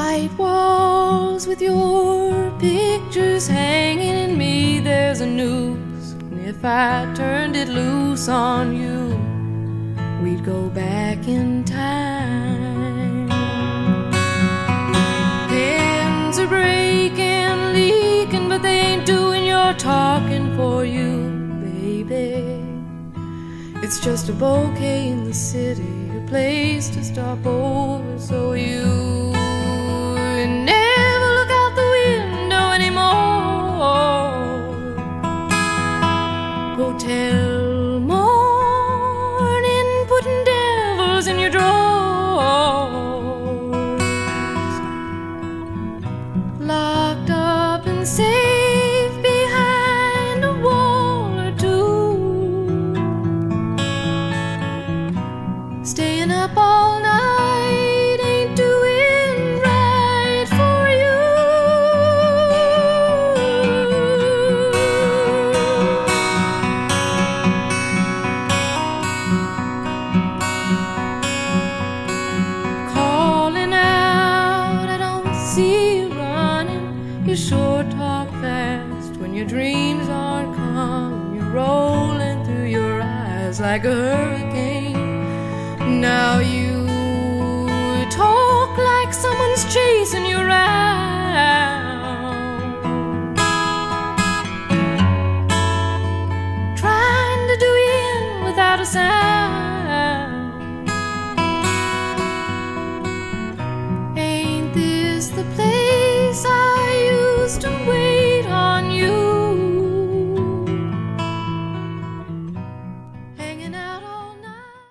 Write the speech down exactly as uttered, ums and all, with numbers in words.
white walls with your pictures hanging in me. There's a noose, and if I turned it loose on you, we'd go back in time. Pens are breaking, leaking, but they ain't doing your talking for you, baby. It's just a bouquet in the city, a place to stop over, so you never look out the window anymore. Hotel morning, putting devils in your drawers, locked up and safe behind a wall or two, staying up all night ain't doing right for you. Calling out, I don't see you running. You sure talk fast when your dreams aren't coming. You're rolling through your eyes like a hurricane. Now you talk like someone's chasing you around.